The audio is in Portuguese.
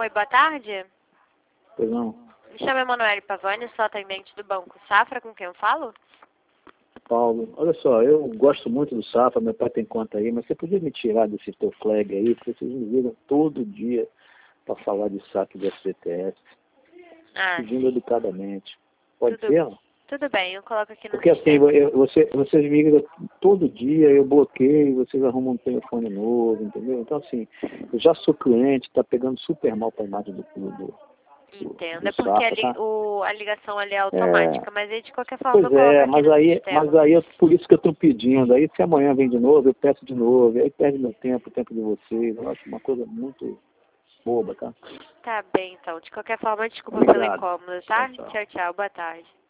Oi, boa tarde. Pois não. Me chamo Emanuele Pavani, sou atendente do Banco Safra, com quem eu falo? Paulo, olha só, eu gosto muito do Safra, meu pai tem conta aí, mas você podia me tirar desse teu flag aí, porque vocês me ligam todo dia para falar de saque de FGTS, pedindo educadamente. Pode ser? Tudo bem, eu coloco aqui no Porque assim, vocês me ligam todo dia, eu bloqueio, vocês arrumam um telefone novo, entendeu? Então assim, eu já sou cliente, tá pegando super mal para a imagem do clube. Entendo, é porque Safra, a ligação ali é automática, mas aí de qualquer forma pois eu coloco é, aqui mas no aí, sistema. por isso que eu estou pedindo. Aí se amanhã vem de novo, eu peço de novo, aí perde meu tempo, o tempo de vocês. Eu acho uma coisa muito boba, tá? Tá bem, então. De qualquer forma, desculpa pelo Obrigado. incômodo, tá? Tchau, tchau. Tchau, tchau. Boa tarde.